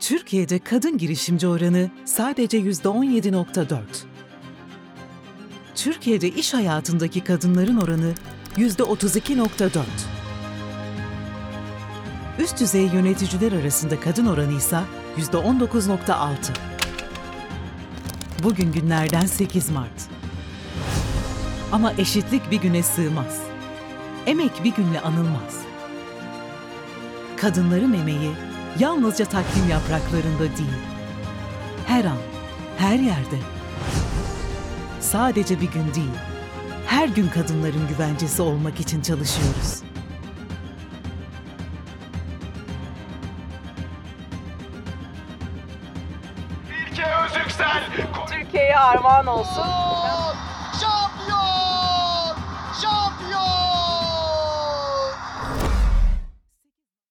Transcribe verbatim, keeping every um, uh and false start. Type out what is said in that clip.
Türkiye'de kadın girişimci oranı sadece yüzde on yedi nokta dört. Türkiye'de iş hayatındaki kadınların oranı yüzde otuz iki nokta dört. Üst düzey yöneticiler arasında kadın oranı ise yüzde on dokuz nokta altı. Bugün günlerden sekiz Mart. Ama eşitlik bir güne sığmaz. Emek bir günle anılmaz. Kadınların emeği yalnızca takvim yapraklarında değil, her an, her yerde. Sadece bir gün değil, her gün kadınların güvencesi olmak için çalışıyoruz. Türkiye Özüksel. Türkiye'ye armağan olsun.